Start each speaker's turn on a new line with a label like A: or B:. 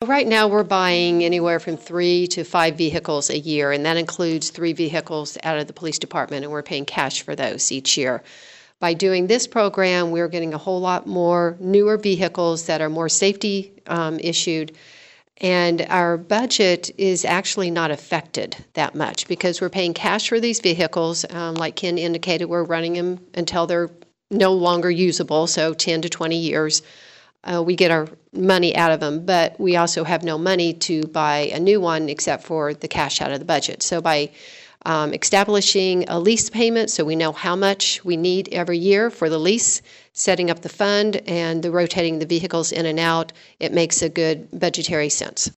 A: Right now we're buying anywhere from 3 to 5 vehicles a year, and that includes 3 vehicles out of the police department, and we're paying cash for those each year. By doing this program, we're getting a whole lot more newer vehicles that are more safety issued, and our budget is actually not affected that much because we're paying cash for these vehicles. Like Ken indicated, we're running them until they're no longer usable, so 10 to 20 years. We get our money out of them, but we also have no money to buy a new one except for the cash out of the budget. So by establishing a lease payment so we know how much we need every year for the lease, setting up the fund, and the rotating the vehicles in and out, it makes a good budgetary sense.